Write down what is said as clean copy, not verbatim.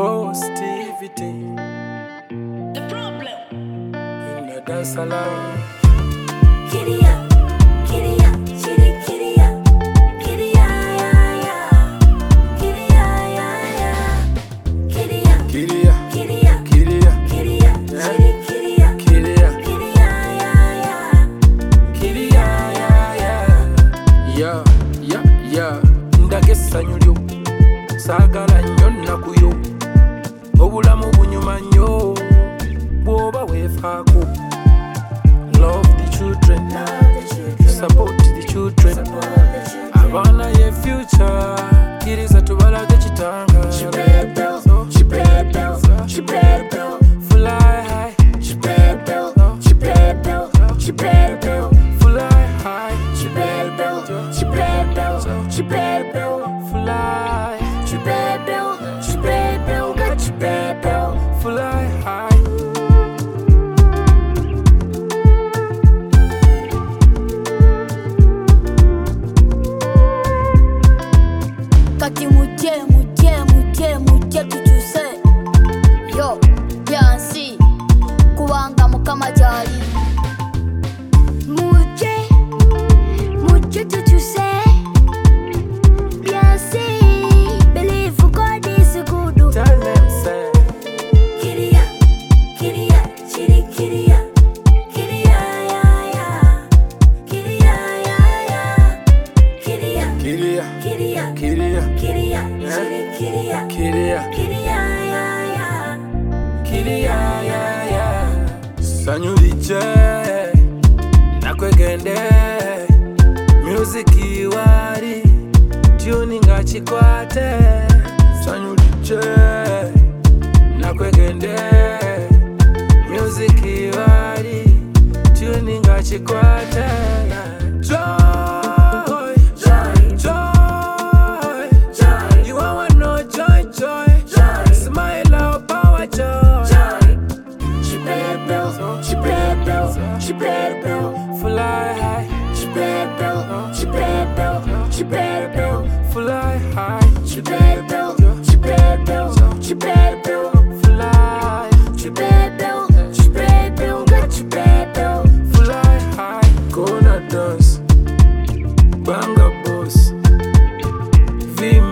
Positivity. The problem. In the dance alone. Giddy up, giddy up, giddy yeah, yeah. Giddy yeah, yeah. Giddy up, Giddy up, giddy up, giddy up, giddy up, giddy up, giddy up, giddy yeah, yeah. giddy yeah. Yeah, yeah, yeah. Ndagesa nyulyo, sagala nnyo nnaku yo. Obulamu bunyuma nnyo, bw'oba weefaako. Love the children, support the children. Abaana ye future, kkiriza tubalage kitanga. Fly high, fly high, fly high. Kati muje tukyuse yo byansi kubanga mukama jali muje tukyuse byansi believe God is good. Tell them say, Giddy up, giddy up, giddy up, giddy yeah. Giddy yeah. Giddy up, giddy up, giddy up, giddy up, giddy up, giddy up, giddy up, giddy yeah. giddy yeah. Sanyulije, nakwegende, music iwari, tuning achikwate. Sanyulije, nakwegende, music iwari, tuning achikwate. Joy, you want no joy. Smile out, power joy. Fly high, fly high, fly high. Gonna dance, banga boss, V